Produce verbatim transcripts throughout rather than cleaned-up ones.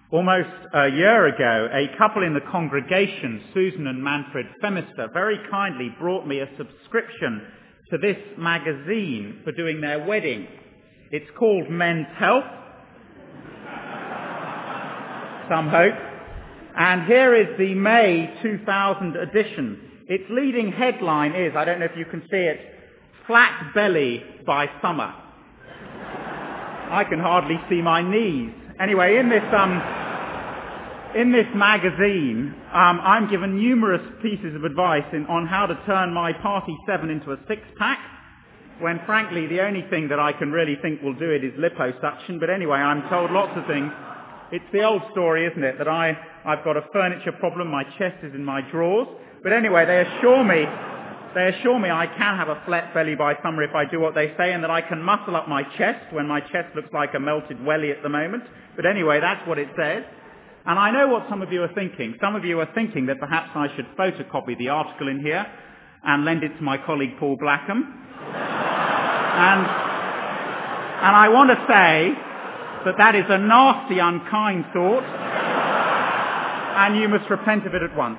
Almost a year ago, a couple in the congregation, Susan and Manfred Femister, very kindly brought me a subscription to this magazine for doing their wedding. It's called Men's Health, some hope. And here is the May two thousand edition. Its leading headline is, I don't know if you can see it, Flat Belly by Summer. I can hardly see my knees. Anyway, in this um, in this magazine, um, I'm given numerous pieces of advice in, on how to turn my Party seven into a six-pack, when frankly the only thing that I can really think will do it is liposuction. But anyway, I'm told lots of things. It's the old story, isn't it, that I, I've got a furniture problem, my chest is in my drawers. But anyway, they assure me They assure me I can have a flat belly by summer if I do what they say, and that I can muscle up my chest when my chest looks like a melted welly at the moment. But anyway, that's what it says. And I know what some of you are thinking. Some of you are thinking that perhaps I should photocopy the article in here and lend it to my colleague Paul Blackham. and, and I want to say that that is a nasty, unkind thought, and you must repent of it at once.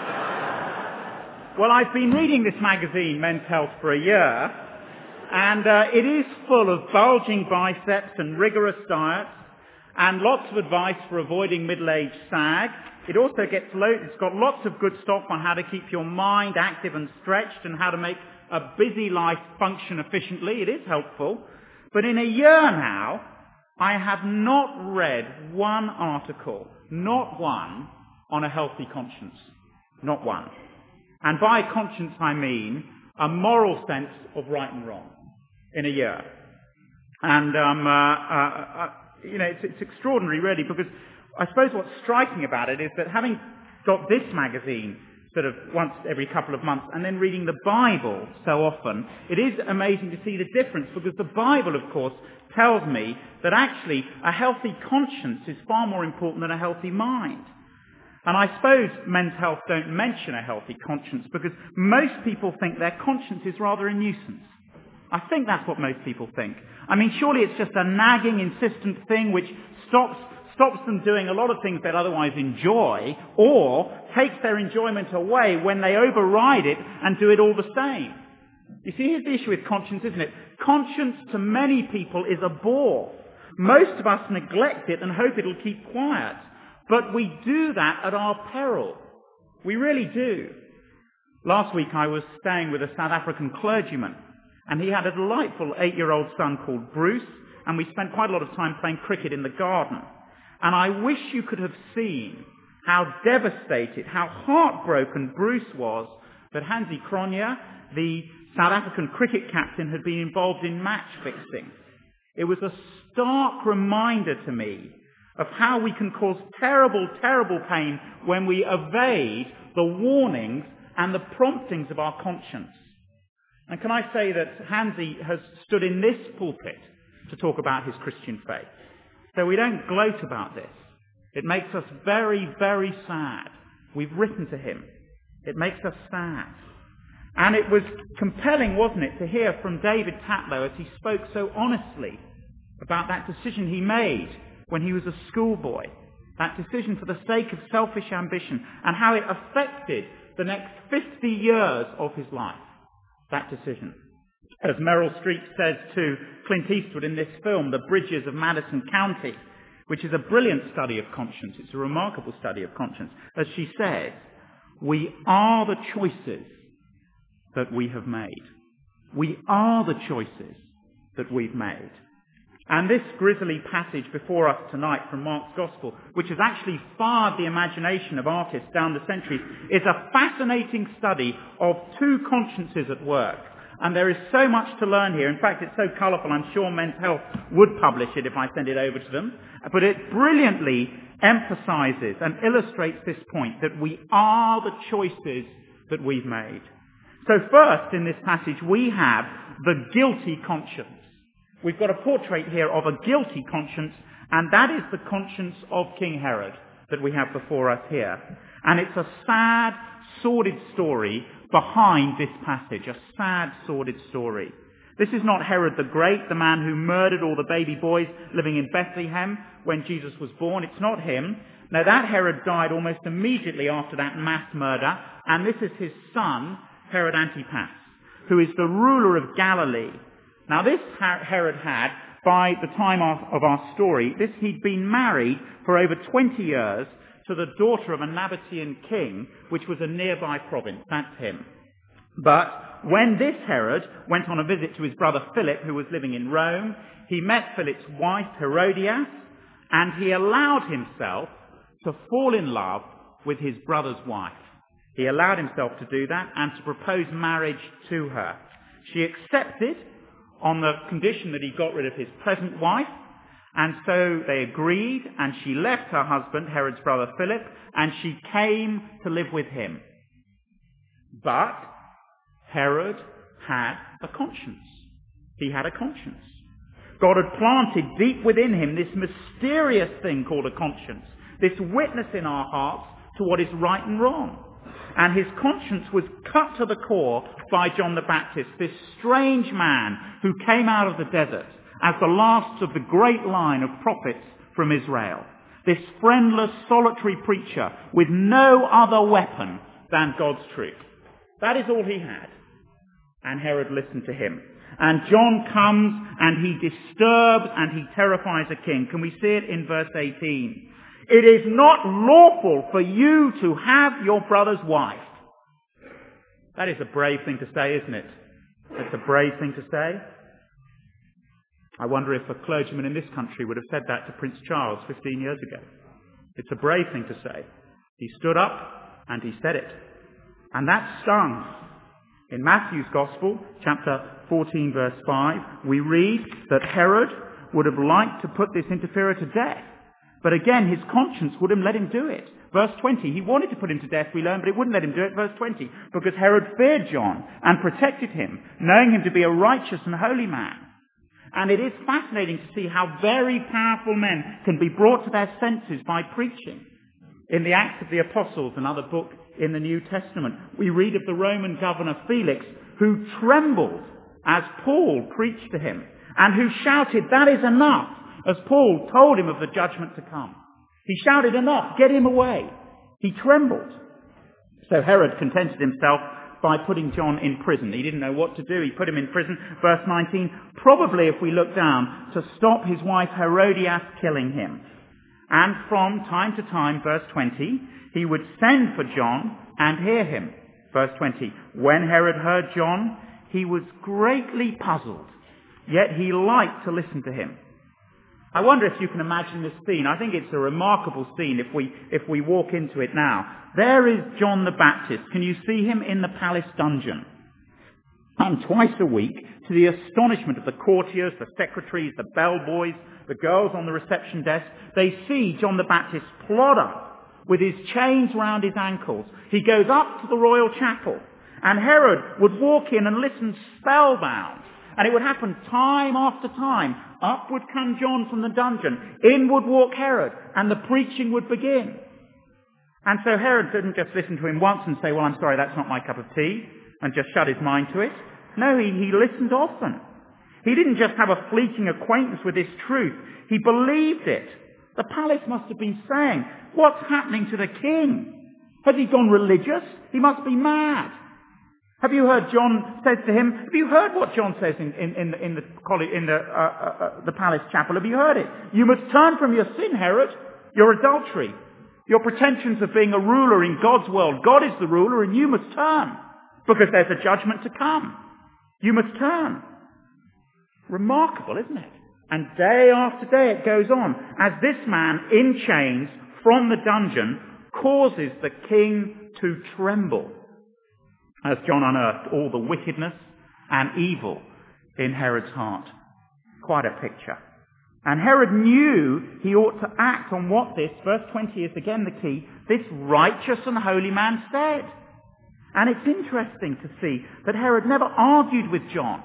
Well, I've been reading this magazine, Men's Health, for a year, and uh, it is full of bulging biceps and rigorous diets, and lots of advice for avoiding middle-aged sag. It also gets lo- it's got lots of good stuff on how to keep your mind active and stretched, and how to make a busy life function efficiently. It is helpful. But in a year now, I have not read one article, not one, on a healthy conscience. Not one. And by conscience I mean a moral sense of right and wrong in a year. And, um, uh, uh, uh, you know, it's, it's extraordinary really, because I suppose what's striking about it is that having got this magazine sort of once every couple of months and then reading the Bible so often, it is amazing to see the difference, because the Bible, of course, tells me that actually a healthy conscience is far more important than a healthy mind. And I suppose Men's Health don't mention a healthy conscience because most people think their conscience is rather a nuisance. I think that's what most people think. I mean, surely it's just a nagging, insistent thing which stops stops them doing a lot of things they'd otherwise enjoy, or takes their enjoyment away when they override it and do it all the same. You see, here's the issue with conscience, isn't it? Conscience to many people is a bore. Most of us neglect it and hope it'll keep quiet. But we do that at our peril. We really do. Last week I was staying with a South African clergyman, and he had a delightful eight-year-old son called Bruce, and we spent quite a lot of time playing cricket in the garden. And I wish you could have seen how devastated, how heartbroken Bruce was that Hansie Cronje, the South African cricket captain, had been involved in match fixing. It was a stark reminder to me of how we can cause terrible, terrible pain when we evade the warnings and the promptings of our conscience. And can I say that Hansie has stood in this pulpit to talk about his Christian faith. So we don't gloat about this. It makes us very, very sad. We've written to him. It makes us sad. And it was compelling, wasn't it, to hear from David Tatlow as he spoke so honestly about that decision he made when he was a schoolboy, that decision for the sake of selfish ambition, and how it affected the next fifty years of his life, that decision. As Meryl Streep says to Clint Eastwood in this film, The Bridges of Madison County, which is a brilliant study of conscience, it's a remarkable study of conscience, as she says, we are the choices that we have made. We are the choices that we've made. And this grisly passage before us tonight from Mark's Gospel, which has actually fired the imagination of artists down the centuries, is a fascinating study of two consciences at work. And there is so much to learn here. In fact, it's so colourful, I'm sure Men's Health would publish it if I send it over to them. But it brilliantly emphasises and illustrates this point, that we are the choices that we've made. So first, in this passage, we have the guilty conscience. We've got a portrait here of a guilty conscience, and that is the conscience of King Herod that we have before us here. And it's a sad, sordid story behind this passage, a sad, sordid story. This is not Herod the Great, the man who murdered all the baby boys living in Bethlehem when Jesus was born. It's not him. No, that Herod died almost immediately after that mass murder, and this is his son, Herod Antipas, who is the ruler of Galilee. Now this Herod had, by the time of our story, this he'd been married for over twenty years to the daughter of a Nabatean king, which was a nearby province. That's him. But when this Herod went on a visit to his brother Philip, who was living in Rome, he met Philip's wife, Herodias, and he allowed himself to fall in love with his brother's wife. He allowed himself to do that and to propose marriage to her. She accepted on the condition that he got rid of his present wife, and so they agreed, and she left her husband, Herod's brother Philip, and she came to live with him. But Herod had a conscience. He had a conscience. God had planted deep within him this mysterious thing called a conscience, this witness in our hearts to what is right and wrong. And his conscience was cut to the core by John the Baptist, this strange man who came out of the desert as the last of the great line of prophets from Israel. This friendless, solitary preacher with no other weapon than God's truth. That is all he had. And Herod listened to him. And John comes and he disturbs and he terrifies a king. Can we see it in verse eighteen? It is not lawful for you to have your brother's wife. That is a brave thing to say, isn't it? It's a brave thing to say. I wonder if a clergyman in this country would have said that to Prince Charles fifteen years ago. It's a brave thing to say. He stood up and he said it. And that stung. In Matthew's Gospel, chapter fourteen, verse five, we read that Herod would have liked to put this interferer to death. But again, his conscience wouldn't let him do it. Verse twenty, he wanted to put him to death, we learn, but it wouldn't let him do it. Verse twenty, because Herod feared John and protected him, knowing him to be a righteous and holy man. And it is fascinating to see how very powerful men can be brought to their senses by preaching. In the Acts of the Apostles, another book in the New Testament, we read of the Roman governor Felix, who trembled as Paul preached to him, and who shouted, "That is enough," as Paul told him of the judgment to come. He shouted, "Enough, get him away." He trembled. So Herod contented himself by putting John in prison. He didn't know what to do. He put him in prison, verse nineteen, probably, if we look down, to stop his wife Herodias killing him. And from time to time, verse twenty, he would send for John and hear him. Verse twenty, when Herod heard John, he was greatly puzzled, yet he liked to listen to him. I wonder if you can imagine this scene. I think it's a remarkable scene if we, if we walk into it now. There is John the Baptist. Can you see him in the palace dungeon? And twice a week, to the astonishment of the courtiers, the secretaries, the bellboys, the girls on the reception desk, they see John the Baptist plod up with his chains round his ankles. He goes up to the royal chapel, and Herod would walk in and listen spellbound. And it would happen time after time. Up would come John from the dungeon. In would walk Herod, and the preaching would begin. And so Herod didn't just listen to him once and say, "Well, I'm sorry, that's not my cup of tea," and just shut his mind to it. No, he, he listened often. He didn't just have a fleeting acquaintance with this truth. He believed it. The palace must have been saying, "What's happening to the king? Has he gone religious? He must be mad." Have you heard John says to him, have you heard what John says in, in, in, the, in, the, college, in the, uh, uh, the palace chapel? Have you heard it? "You must turn from your sin, Herod, your adultery, your pretensions of being a ruler in God's world. God is the ruler and you must turn, because there's a judgment to come. You must turn." Remarkable, isn't it? And day after day it goes on, as this man in chains from the dungeon causes the king to tremble, as John unearthed all the wickedness and evil in Herod's heart. Quite a picture. And Herod knew he ought to act on what this, verse twenty is again the key, this righteous and holy man said. And it's interesting to see that Herod never argued with John.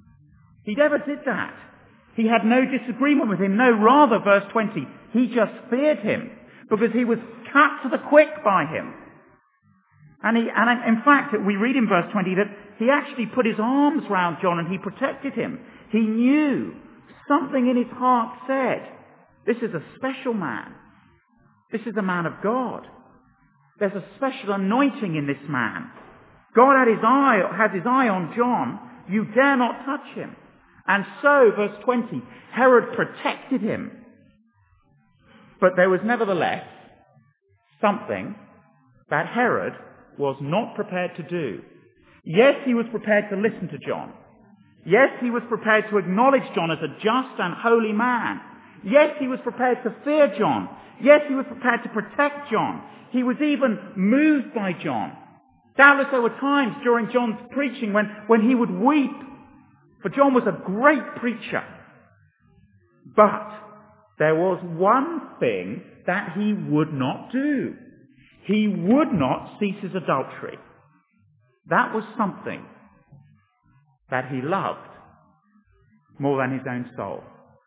He never did that. He had no disagreement with him. No, rather, verse twenty, he just feared him because he was cut to the quick by him. And, he, and in fact, we read in verse twenty that he actually put his arms round John and he protected him. He knew something in his heart said, this is a special man. This is a man of God. There's a special anointing in this man. God had his eye, has his eye on John. You dare not touch him. And so, verse twenty, Herod protected him. But there was nevertheless something that Herod was not prepared to do. Yes, he was prepared to listen to John. Yes, he was prepared to acknowledge John as a just and holy man. Yes, he was prepared to fear John. Yes, he was prepared to protect John. He was even moved by John. Doubtless there were times during John's preaching when, when he would weep. For John was a great preacher. But there was one thing that he would not do. He would not cease his adultery. That was something that he loved more than his own soul.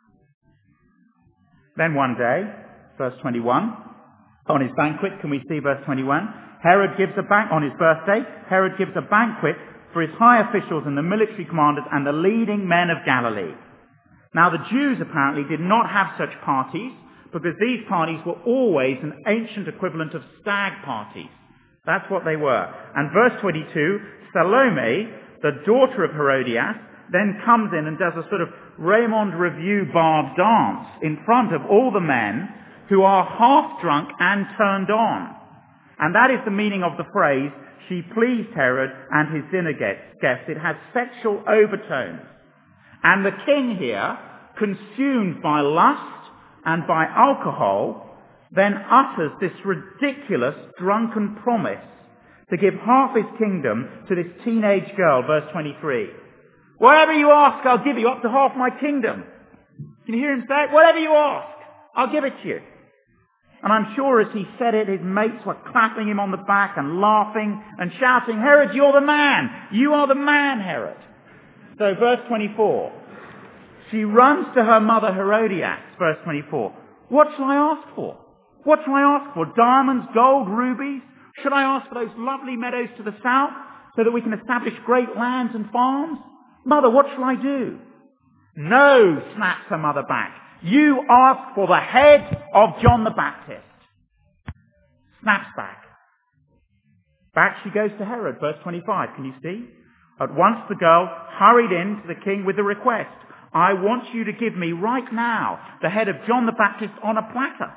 Then one day, verse twenty-one, on his banquet, can we see verse twenty-one? Herod gives a banquet, on his birthday, Herod gives a banquet for his high officials and the military commanders and the leading men of Galilee. Now the Jews apparently did not have such parties because these parties were always an ancient equivalent of stag parties. That's what they were. And verse twenty-two, Salome, the daughter of Herodias, then comes in and does a sort of Raymond Revue bar dance in front of all the men who are half drunk and turned on. And that is the meaning of the phrase, she pleased Herod and his dinner guests. It has sexual overtones. And the king here, consumed by lust and by alcohol, then utters this ridiculous drunken promise to give half his kingdom to this teenage girl, verse twenty-three. Whatever you ask, I'll give you, up to half my kingdom. Can you hear him say it? Whatever you ask, I'll give it to you. And I'm sure as he said it, his mates were clapping him on the back and laughing and shouting, Herod, you're the man. You are the man, Herod. So verse twenty-four. She runs to her mother Herodias, verse twenty-four. What shall I ask for? What shall I ask for? Diamonds, gold, rubies? Should I ask for those lovely meadows to the south so that we can establish great lands and farms? Mother, what shall I do? No, snaps her mother back. You ask for the head of John the Baptist. Snaps back. Back she goes to Herod, verse twenty-five. Can you see? At once the girl hurried in to the king with the request, I want you to give me right now the head of John the Baptist on a platter.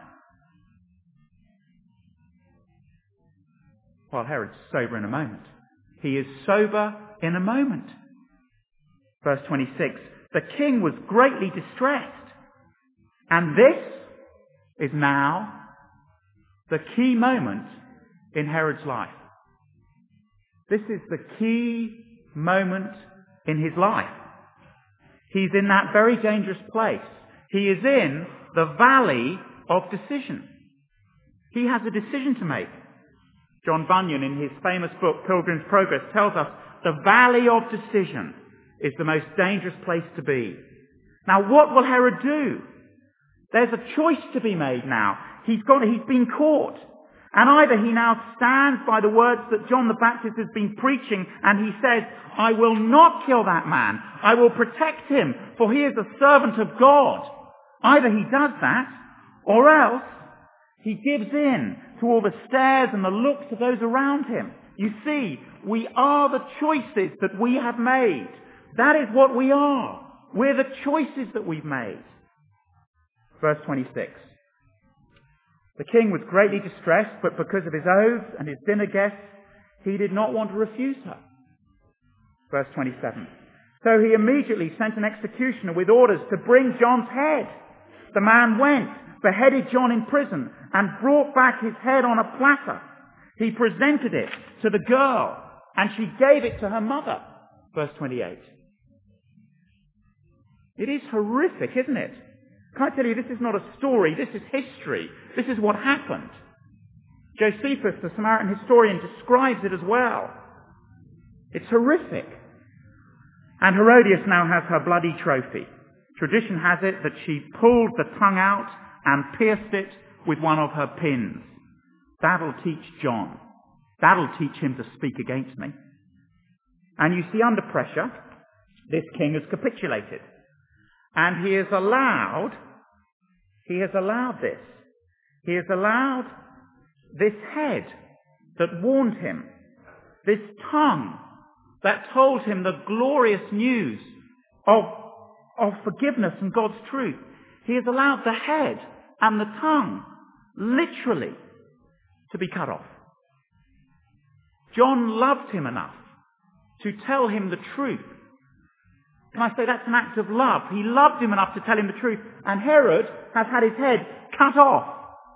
Well, Herod's sober in a moment. He is sober in a moment. Verse twenty-six, the king was greatly distressed. And this is now the key moment in Herod's life. This is the key moment in his life. He's in that very dangerous place. He is in the valley of decision. He has a decision to make. John Bunyan, in his famous book, Pilgrim's Progress, tells us the valley of decision is the most dangerous place to be. Now, what will Herod do? There's a choice to be made now. He's got, he's been caught. And either he now stands by the words that John the Baptist has been preaching and he says, I will not kill that man. I will protect him, for he is a servant of God. Either he does that, or else he gives in to all the stares and the looks of those around him. You see, we are the choices that we have made. That is what we are. We're the choices that we've made. Verse twenty-six. The king was greatly distressed, but because of his oaths and his dinner guests, he did not want to refuse her. Verse twenty-seven. So he immediately sent an executioner with orders to bring John's head. The man went, beheaded John in prison, and brought back his head on a platter. He presented it to the girl, and she gave it to her mother. Verse twenty-eight. It is horrific, isn't it? Can I tell you, this is not a story, this is history. This is what happened. Josephus, the Samaritan historian, describes it as well. It's horrific. And Herodias now has her bloody trophy. Tradition has it that she pulled the tongue out and pierced it with one of her pins. That'll teach John. That'll teach him to speak against me. And you see, under pressure, this king has capitulated. And he has allowed, he has allowed this. He has allowed this head that warned him, this tongue that told him the glorious news of, of forgiveness and God's truth. He has allowed the head and the tongue literally to be cut off. John loved him enough to tell him the truth. Can I say that's an act of love? He loved him enough to tell him the truth, and Herod has had his head cut off.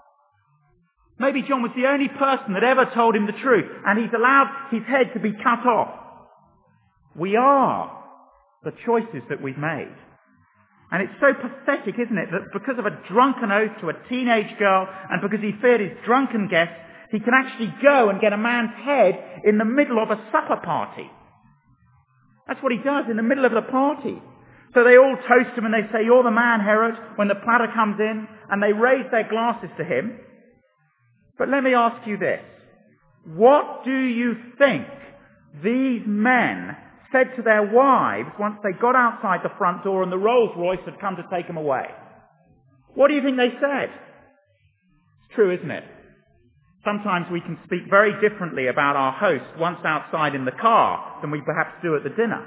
Maybe John was the only person that ever told him the truth, and he's allowed his head to be cut off. We are the choices that we've made. And it's so pathetic, isn't it, that because of a drunken oath to a teenage girl, and because he feared his drunken guests, he can actually go and get a man's head in the middle of a supper party. That's what he does in the middle of the party. So they all toast him and they say, "You're the man, Herod," when the platter comes in, and they raise their glasses to him. But let me ask you this. What do you think these men said to their wives once they got outside the front door and the Rolls Royce had come to take them away? What do you think they said? It's true, isn't it? Sometimes we can speak very differently about our host once outside in the car than we perhaps do at the dinner.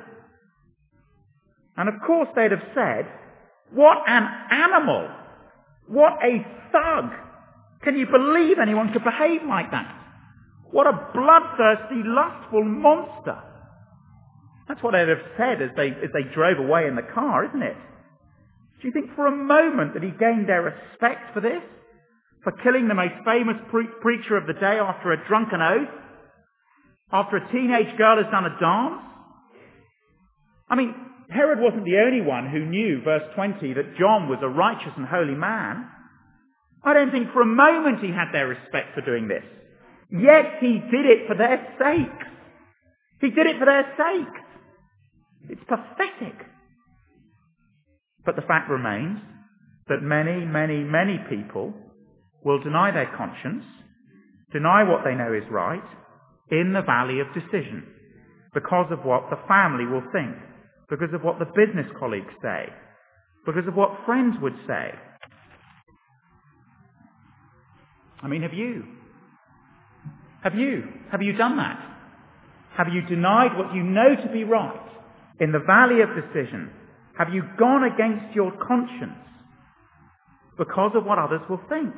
And of course they'd have said, "What an animal! What a thug! Can you believe anyone could behave like that? What a bloodthirsty, lustful monster!" That's what they'd have said as they, as they drove away in the car, isn't it? Do you think for a moment that he gained their respect for this? For killing the most famous pre- preacher of the day after a drunken oath? After a teenage girl has done a dance? I mean, Herod wasn't the only one who knew, verse twenty, that John was a righteous and holy man. I don't think for a moment he had their respect for doing this. Yet he did it for their sake. He did it for their sake. It's pathetic. But the fact remains that many, many, many people will deny their conscience, deny what they know is right, in the valley of decision, because of what the family will think, because of what the business colleagues say, because of what friends would say. I mean, have you? Have you? Have you done that? Have you denied what you know to be right in the valley of decision? Have you gone against your conscience because of what others will think?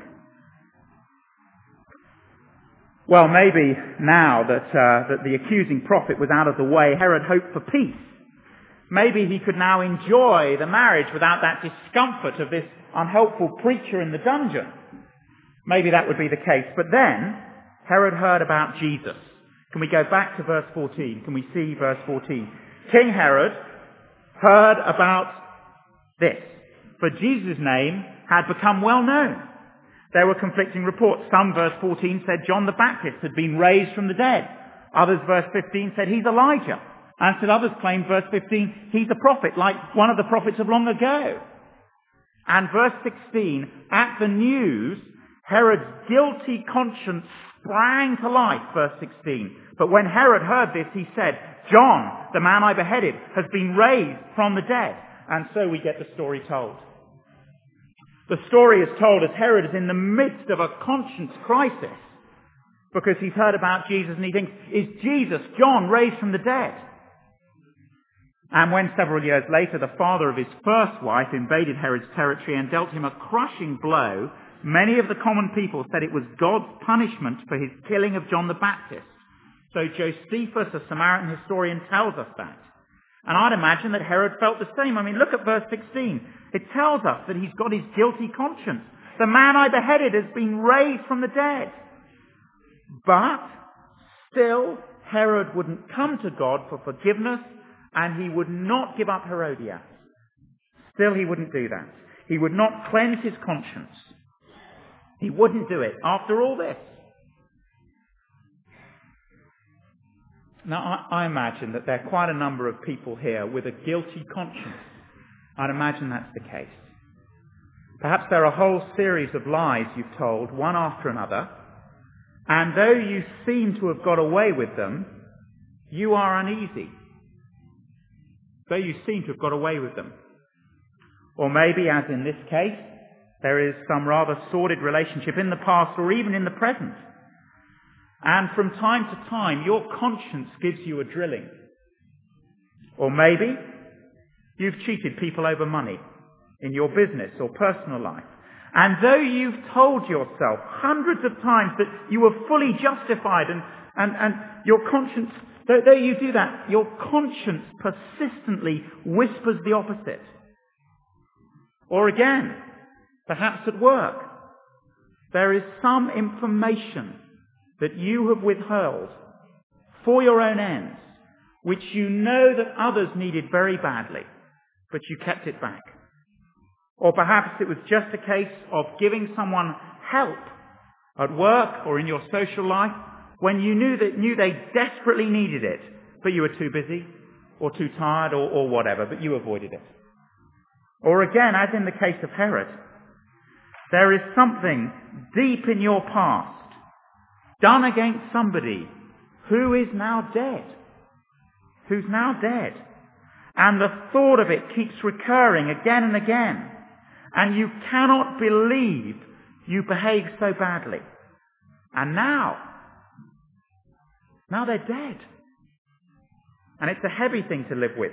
Well, maybe now that, uh, that the accusing prophet was out of the way, Herod hoped for peace. Maybe he could now enjoy the marriage without that discomfort of this unhelpful preacher in the dungeon. Maybe that would be the case. But then, Herod heard about Jesus. Can we go back to verse fourteen? Can we see verse fourteen? King Herod heard about this, for Jesus' name had become well known. There were conflicting reports. Some, verse fourteen, said John the Baptist had been raised from the dead. Others, verse fifteen, said he's Elijah. And still others claimed, verse fifteen, he's a prophet, like one of the prophets of long ago. And verse sixteen, at the news, Herod's guilty conscience sprang to life, verse sixteen. But when Herod heard this, he said, "John, the man I beheaded, has been raised from the dead." And so we get the story told. The story is told as Herod is in the midst of a conscience crisis because he's heard about Jesus and he thinks, is Jesus, John, raised from the dead? And when several years later the father of his first wife invaded Herod's territory and dealt him a crushing blow, many of the common people said it was God's punishment for his killing of John the Baptist. So Josephus, a Samaritan historian, tells us that. And I'd imagine that Herod felt the same. I mean, look at verse sixteen. It tells us that he's got his guilty conscience. The man I beheaded has been raised from the dead. But still, Herod wouldn't come to God for forgiveness, and he would not give up Herodias. Still, he wouldn't do that. He would not cleanse his conscience. He wouldn't do it after all this. Now, I, I imagine that there are quite a number of people here with a guilty conscience. I'd imagine that's the case. Perhaps there are a whole series of lies you've told, one after another, And though you seem to have got away with them, you are uneasy. Though you seem to have got away with them. Or maybe, as in this case, there is some rather sordid relationship in the past or even in the present. And from time to time, your conscience gives you a drilling. Or maybe you've cheated people over money in your business or personal life. And though you've told yourself hundreds of times that you were fully justified and, and, and your conscience, though, though you do that, your conscience persistently whispers the opposite. Or again, perhaps at work, there is some information that you have withheld for your own ends, which you know that others needed very badly, but you kept it back. Or perhaps it was just a case of giving someone help at work or in your social life when you knew that knew they desperately needed it, but you were too busy or too tired or, or whatever, but you avoided it. Or again, as in the case of Herod, there is something deep in your past done against somebody who is now dead, who's now dead. And the thought of it keeps recurring again and again. And you cannot believe you behaved so badly. And now, now they're dead. And it's a heavy thing to live with.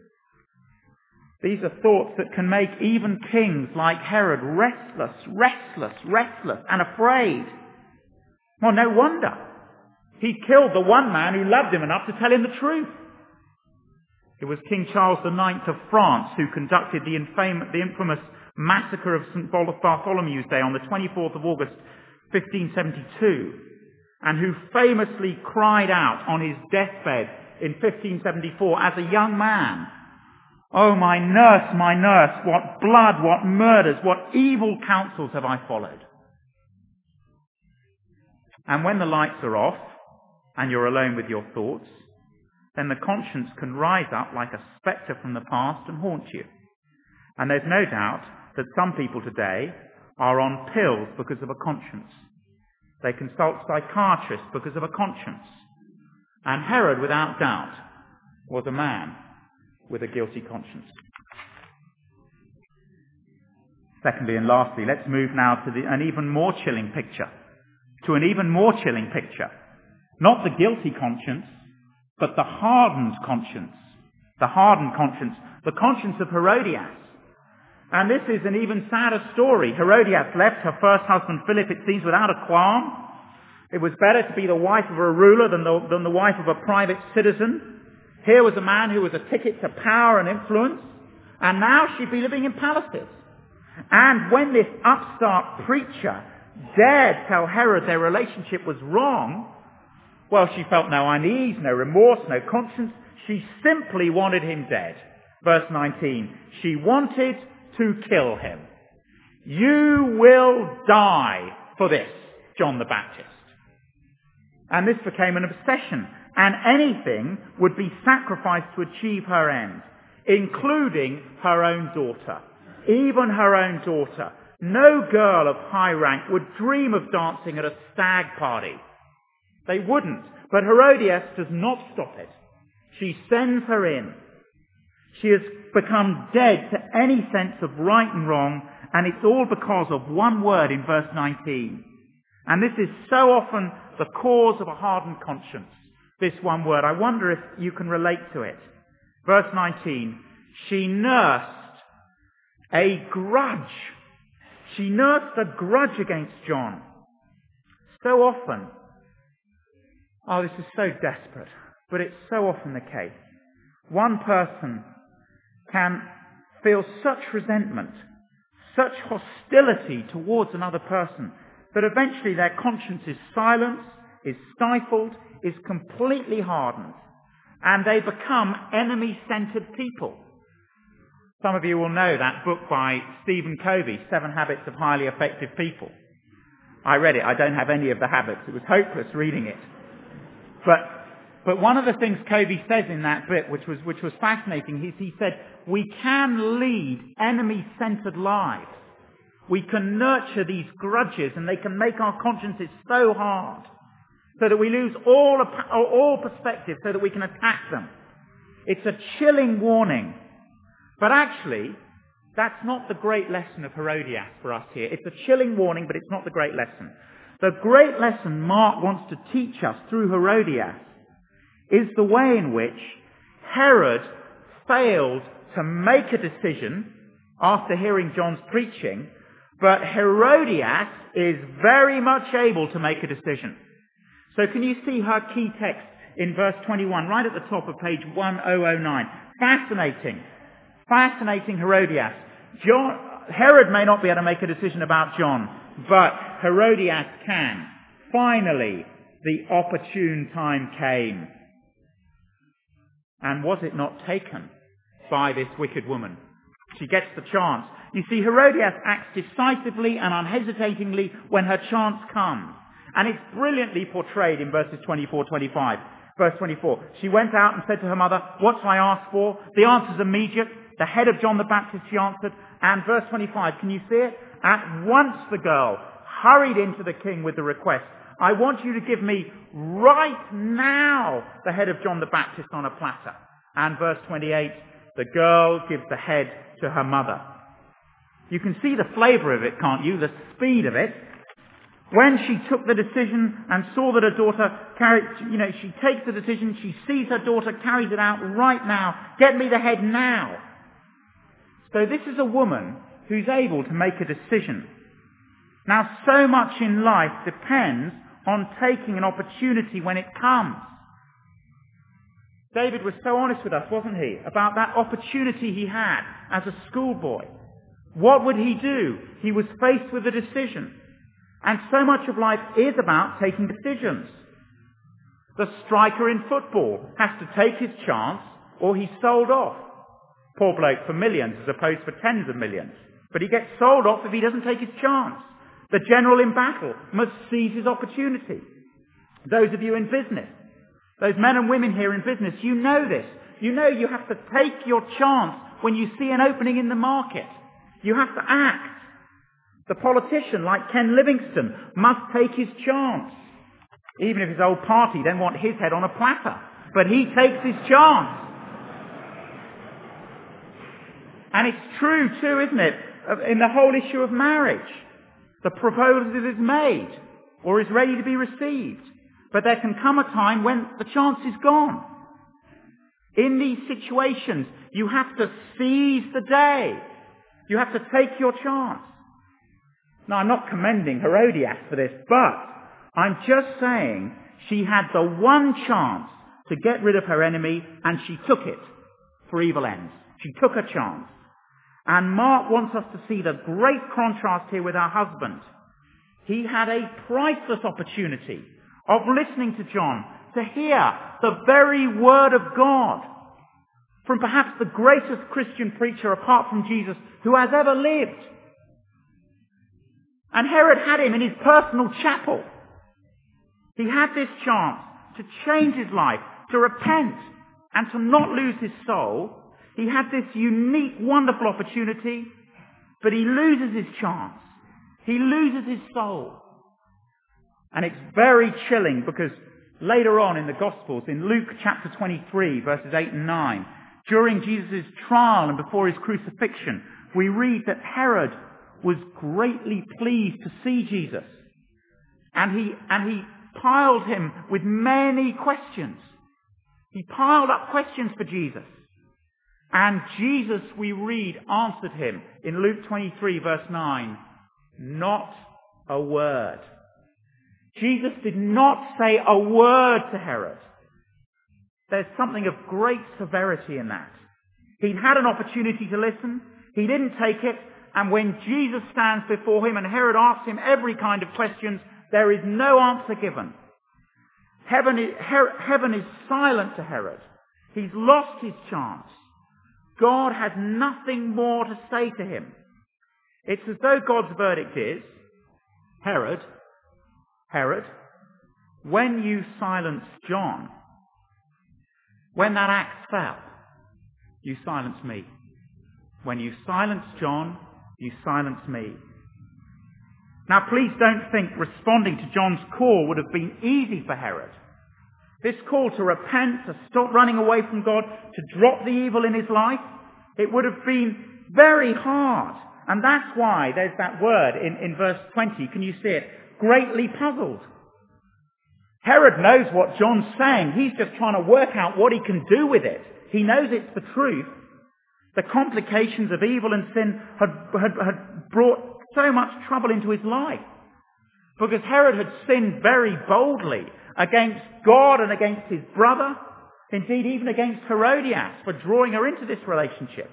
These are thoughts that can make even kings like Herod restless, restless, restless, and afraid. Well, no wonder. He killed the one man who loved him enough to tell him the truth. It was King Charles the Ninth of France who conducted the, infam- the infamous massacre of Saint Bartholomew's Day on the twenty-fourth of August, fifteen seventy-two, and who famously cried out on his deathbed in fifteen seventy-four as a young man, "Oh, my nurse, my nurse, what blood, what murders, what evil counsels have I followed." And when the lights are off and you're alone with your thoughts, then the conscience can rise up like a spectre from the past and haunt you. And there's no doubt that some people today are on pills because of a conscience. They consult psychiatrists because of a conscience. And Herod, without doubt, was a man with a guilty conscience. Secondly and lastly, let's move now to the, an even more chilling picture. To an even more chilling picture. Not the guilty conscience, but the hardened conscience. The hardened conscience. The conscience of Herodias. And this is an even sadder story. Herodias left her first husband Philip, it seems, without a qualm. It was better to be the wife of a ruler than the, than the wife of a private citizen. Here was a man who was a ticket to power and influence. And now she'd be living in palaces. And when this upstart preacher dared tell Herod their relationship was wrong, well, she felt no unease, no remorse, no conscience. She simply wanted him dead. Verse nineteen, she wanted to kill him. "You will die for this, John the Baptist." And this became an obsession, and anything would be sacrificed to achieve her end, including her own daughter. Even her own daughter. No girl of high rank would dream of dancing at a stag party. They wouldn't. But Herodias does not stop it. She sends her in. She has become dead to any sense of right and wrong, and it's all because of one word in verse nineteen. And this is so often the cause of a hardened conscience. This one word. I wonder if you can relate to it. Verse nineteen. She nursed a grudge. She nursed a grudge against John. So often, oh, this is so desperate, but it's so often the case. One person can feel such resentment, such hostility towards another person, that eventually their conscience is silenced, is stifled, is completely hardened, and they become enemy-centered people. Some of you will know that book by Stephen Covey, Seven Habits of Highly Effective People. I read it. I don't have any of the habits. It was hopeless reading it. But but one of the things Covey says in that bit, which was which was fascinating, he, he said, we can lead enemy-centered lives. We can nurture these grudges, and they can make our consciences so hard. so that we lose all, all perspective, so that we can attack them. It's a chilling warning. But actually, that's not the great lesson of Herodias for us here. It's a chilling warning, but it's not the great lesson. The great lesson Mark wants to teach us through Herodias is the way in which Herod failed to make a decision after hearing John's preaching, but Herodias is very much able to make a decision. So can you see her key text in verse twenty-one, right at the top of page ten oh nine? Fascinating. Fascinating Herodias. John, Herod may not be able to make a decision about John, but Herodias can. Finally, the opportune time came. And was it not taken by this wicked woman? She gets the chance. You see, Herodias acts decisively and unhesitatingly when her chance comes. And it's brilliantly portrayed in verses twenty-four to twenty-five. Verse twenty-four, she went out and said to her mother, "What shall I ask for?" The answer's immediate. The head of John the Baptist, she answered. And verse twenty-five, can you see it? At once the girl hurried into the king with the request, "I want you to give me right now the head of John the Baptist on a platter." And verse twenty-eight, the girl gives the head to her mother. You can see the flavour of it, can't you? The speed of it. When she took the decision and saw that her daughter carried, you know, she takes the decision, she sees her daughter, carries it out right now. Get me the head now. So this is a woman who's able to make a decision. Now, so much in life depends on taking an opportunity when it comes. David was so honest with us, wasn't he, about that opportunity he had as a schoolboy. What would he do? He was faced with a decision. And so much of life is about taking decisions. The striker in football has to take his chance or he's sold off. Poor bloke for millions as opposed for tens of millions. But he gets sold off if he doesn't take his chance. The general in battle must seize his opportunity. Those of you in business, those men and women here in business, you know this. You know you have to take your chance when you see an opening in the market. You have to act. The politician, like Ken Livingstone, must take his chance. Even if his old party don't want his head on a platter. But he takes his chance. And it's true too, isn't it, in the whole issue of marriage. The proposal is made or is ready to be received. But there can come a time when the chance is gone. In these situations, you have to seize the day. You have to take your chance. Now, I'm not commending Herodias for this, but I'm just saying she had the one chance to get rid of her enemy, and she took it for evil ends. She took a chance. And Mark wants us to see the great contrast here with our husband. He had a priceless opportunity of listening to John, to hear the very word of God from perhaps the greatest Christian preacher apart from Jesus who has ever lived. And Herod had him in his personal chapel. He had this chance to change his life, to repent, and to not lose his soul. He had this unique, wonderful opportunity, but he loses his chance. He loses his soul. And it's very chilling because later on in the Gospels, in Luke chapter twenty-three, verses eight and nine, during Jesus' trial and before his crucifixion, we read that Herod was greatly pleased to see Jesus. And he, and he piled him with many questions. He piled up questions for Jesus. And Jesus, we read, answered him in Luke twenty-three, verse nine, not a word. Jesus did not say a word to Herod. There's something of great severity in that. He'd had an opportunity to listen. He didn't take it. And when Jesus stands before him and Herod asks him every kind of questions, there is no answer given. Heaven is, Her- heaven is silent to Herod. He's lost his chance. God has nothing more to say to him. It's as though God's verdict is, Herod, Herod, when you silenced John, when that axe fell, you silenced me. When you silenced John, you silenced me. Now please don't think responding to John's call would have been easy for Herod. This call to repent, to stop running away from God, to drop the evil in his life, it would have been very hard. And that's why there's that word in, in verse twenty. Can you see it? Greatly puzzled. Herod knows what John's saying. He's just trying to work out what he can do with it. He knows it's the truth. The complications of evil and sin had, had, had brought so much trouble into his life. Because Herod had sinned very boldly against God and against his brother. Indeed, even against Herodias for drawing her into this relationship.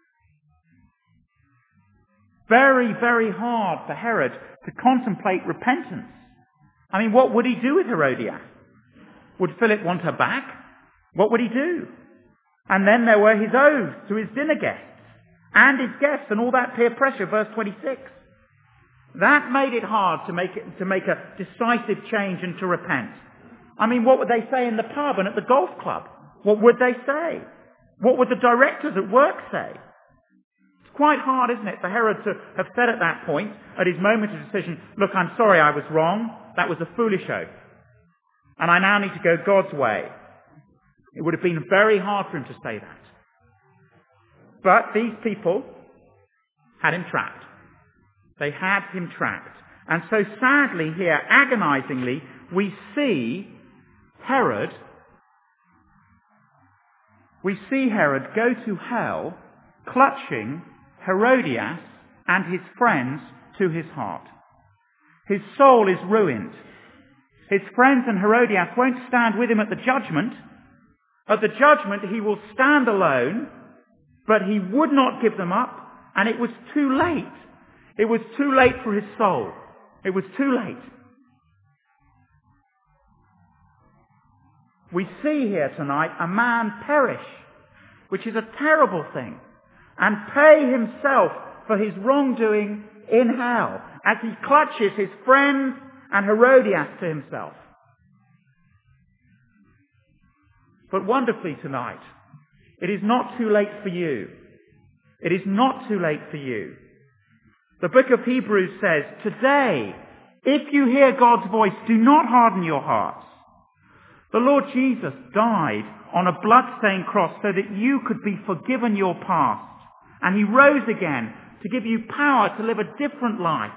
Very, very hard for Herod to contemplate repentance. I mean, what would he do with Herodias? Would Philip want her back? What would he do? And then there were his oaths to his dinner guests and his guests and all that peer pressure, verse twenty-six. That made it hard to make it, to make a decisive change and to repent. I mean, what would they say in the pub and at the golf club? What would they say? What would the directors at work say? It's quite hard, isn't it, for Herod to have said at that point, at his moment of decision, look, I'm sorry I was wrong. That was a foolish oath. And I now need to go God's way. It would have been very hard for him to say that. But these people had him trapped. They had him trapped. And so sadly here, agonizingly, we see Herod, we see Herod go to hell, clutching Herodias and his friends to his heart. His soul is ruined. His friends and Herodias won't stand with him at the judgment. At the judgment, he will stand alone, but he would not give them up, and it was too late. It was too late for his soul. It was too late. We see here tonight a man perish, which is a terrible thing, and pay himself for his wrongdoing in hell, as he clutches his friends and Herodias to himself. But wonderfully tonight, it is not too late for you. It is not too late for you. The book of Hebrews says, today, if you hear God's voice, do not harden your hearts. The Lord Jesus died on a blood-stained cross so that you could be forgiven your past. And he rose again to give you power to live a different life.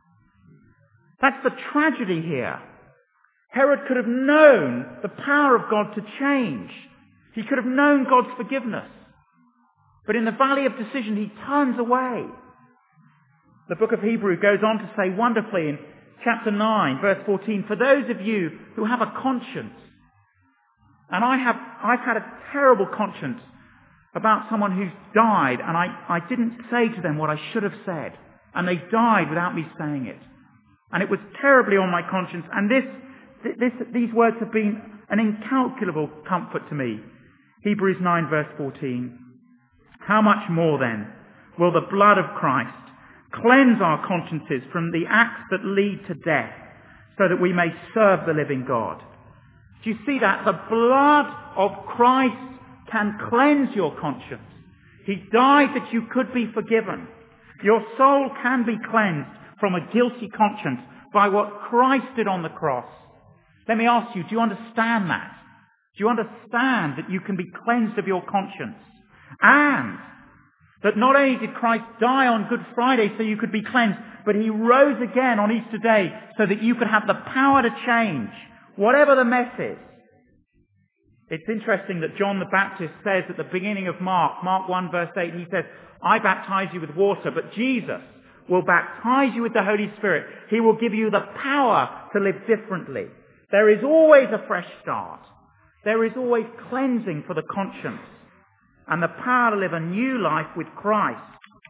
That's the tragedy here. Herod could have known the power of God to change. He could have known God's forgiveness. But in the valley of decision, he turns away. The book of Hebrews goes on to say wonderfully in chapter nine, verse fourteen, for those of you who have a conscience, and I have, I've had a terrible conscience about someone who's died, and I, I didn't say to them what I should have said, and they died without me saying it. And it was terribly on my conscience, and this, this, these words have been an incalculable comfort to me. Hebrews nine, verse fourteen. How much more then will the blood of Christ cleanse our consciences from the acts that lead to death, so that we may serve the living God? Do you see that? The blood of Christ can cleanse your conscience. He died that you could be forgiven. Your soul can be cleansed from a guilty conscience by what Christ did on the cross. Let me ask you, do you understand that? Do you understand that you can be cleansed of your conscience? And that not only did Christ die on Good Friday so you could be cleansed, but he rose again on Easter Day so that you could have the power to change, whatever the mess is. It's interesting that John the Baptist says at the beginning of Mark, Mark one verse eight, he says, I baptize you with water, but Jesus will baptize you with the Holy Spirit. He will give you the power to live differently. There is always a fresh start. There is always cleansing for the conscience and the power to live a new life with Christ.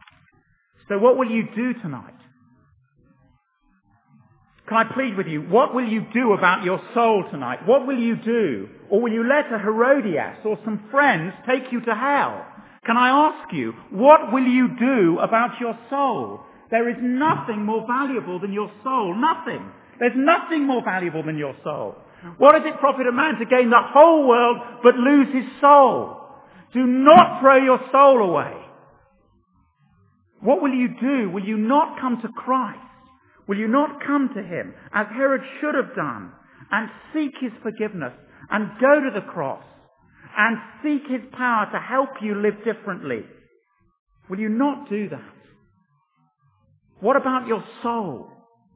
So what will you do tonight? Can I plead with you? What will you do about your soul tonight? What will you do? Or will you let a Herodias or some friends take you to hell? Can I ask you, what will you do about your soul? There is nothing more valuable than your soul. Nothing. There's nothing more valuable than your soul. What does it profit a man to gain the whole world but lose his soul? Do not throw your soul away. What will you do? Will you not come to Christ? Will you not come to him, as Herod should have done, and seek his forgiveness, and go to the cross, and seek his power to help you live differently? Will you not do that? What about your soul?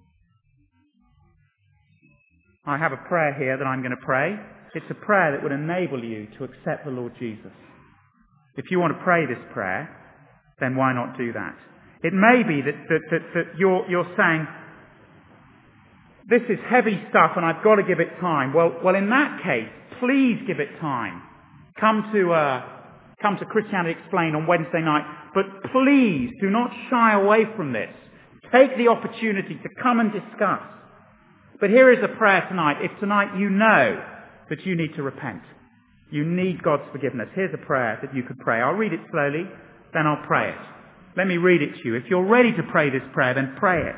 I have a prayer here that I'm going to pray. It's a prayer that would enable you to accept the Lord Jesus. If you want to pray this prayer, then why not do that? It may be that, that, that, that you're, you're saying, this is heavy stuff and I've got to give it time. Well, well, in that case, please give it time. Come to, uh, come to Christianity Explained on Wednesday night, but please do not shy away from this. Take the opportunity to come and discuss. But here is a prayer tonight. If tonight you know that you need to repent, you need God's forgiveness, here's a prayer that you could pray. I'll read it slowly, then I'll pray it. Let me read it to you. If you're ready to pray this prayer, then pray it.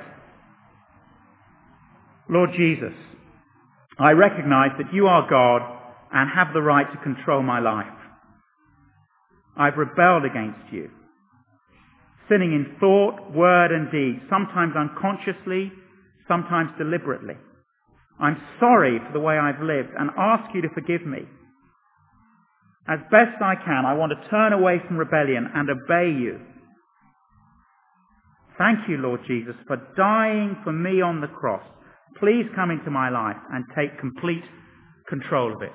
Lord Jesus, I recognize that you are God and have the right to control my life. I've rebelled against you, sinning in thought, word and deed, sometimes unconsciously, sometimes deliberately. I'm sorry for the way I've lived and ask you to forgive me. As best I can, I want to turn away from rebellion and obey you. Thank you, Lord Jesus, for dying for me on the cross. Please come into my life and take complete control of it.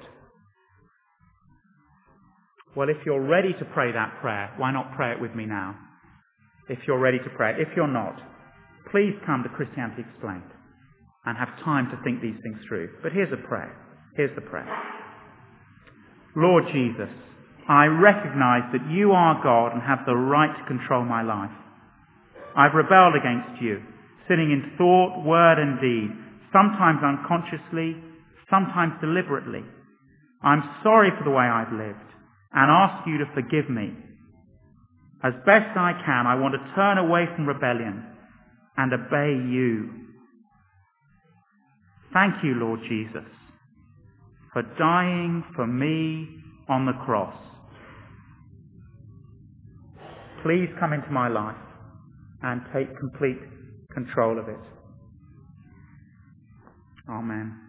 Well, if you're ready to pray that prayer, why not pray it with me now? If you're ready to pray it. If you're not, please come to Christianity Explained and have time to think these things through. But here's a prayer. Here's the prayer. Lord Jesus, I recognize that you are God and have the right to control my life. I've rebelled against you, sinning in thought, word and deed, sometimes unconsciously, sometimes deliberately. I'm sorry for the way I've lived and ask you to forgive me. As best I can, I want to turn away from rebellion and obey you. Thank you, Lord Jesus, for dying for me on the cross. Please come into my life and take complete control of it. Amen.